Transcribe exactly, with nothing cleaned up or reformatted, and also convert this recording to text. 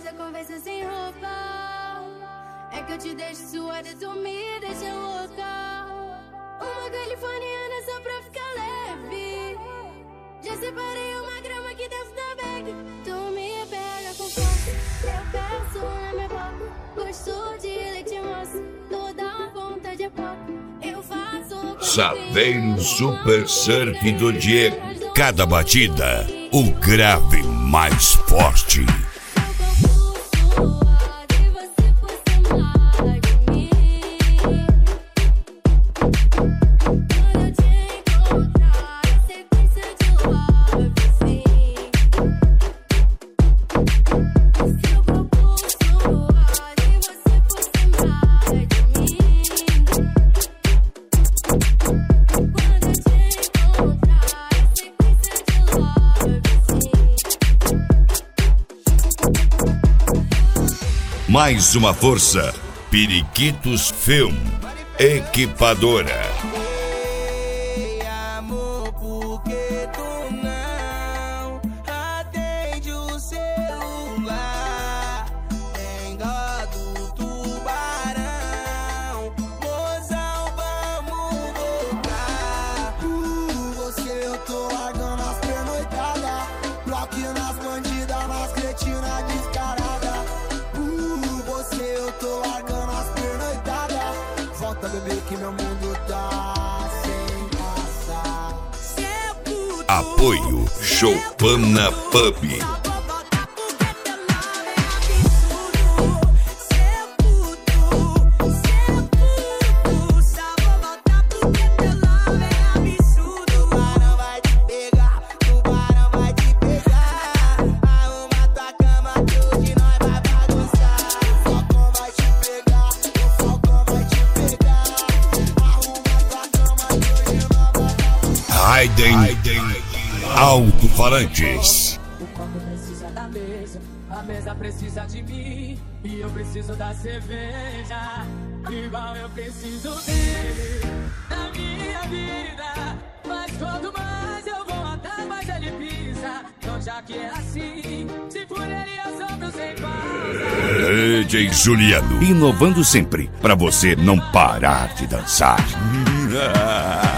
essa conversa sem roupa. É que eu te deixo suada, tu me deixa louca. Uma californiana só pra ficar leve. Já separei uma grama aqui dentro da bag. Tu me pega com força, eu peço na minha boca. Gosto de leite moça, toda vontade é pouco. Eu faço Saveiro Super Surf do Diego. Cada batida, o grave mais forte. Mais uma força, Periquitos Film, equipadora. Ei, amor, por que tu não atende o celular? Tem dó do tubarão, mozão, vamos voltar. Uh, você eu tô largando as pernoitadas, bloqueio nas bandidas, nas cretinas descaradas. Eu tô largando as pernoitadas. Volta, bebê, que meu mundo tá sem graça. Apoio Choupana Pub. Raiden Alto-Falantes. O copo precisa da mesa, a mesa precisa de mim, e eu preciso da cerveja, igual eu preciso dele na minha vida. Mas quanto mais eu vou atrás, mais ele pisa. Então já que é assim, se por ele eu sofro sem pausa. D J Juliano, inovando sempre, pra você não parar de dançar.